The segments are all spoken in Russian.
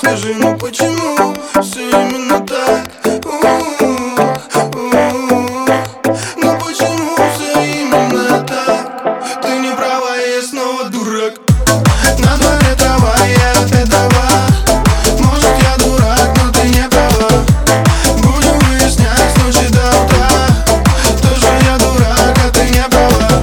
Скажи, ну почему все именно так? Ну почему все именно так? Ты не права, я снова дурак. На дворе трава, я опять дрова. Может, я дурак, но ты не права. Будем выяснять с ночи до утра. Тоже я дурак, а ты не права.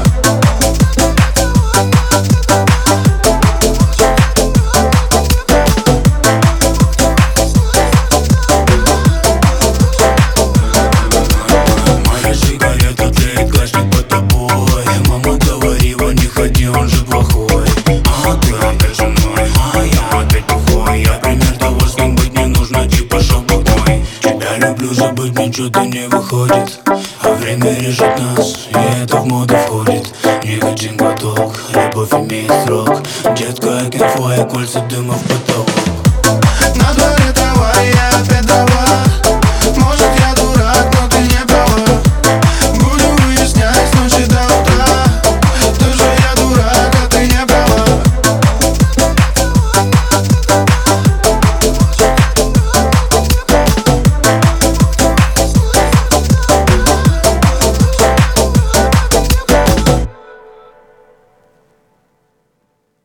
Моя сигарета тлеет, гаснет под тобой. Мама говорила, не ходи, он же плохой. А ты опять со мной, а я опять плохой. Я пример того, с кем быть не нужно, типа шоу-бой. Тебя люблю, забыть ничего-то не выходит. А время режет нас, и это в моду входит. Никотин глоток, любовь имеет срок. Детка, кайфуя, кольца дыма в потолок.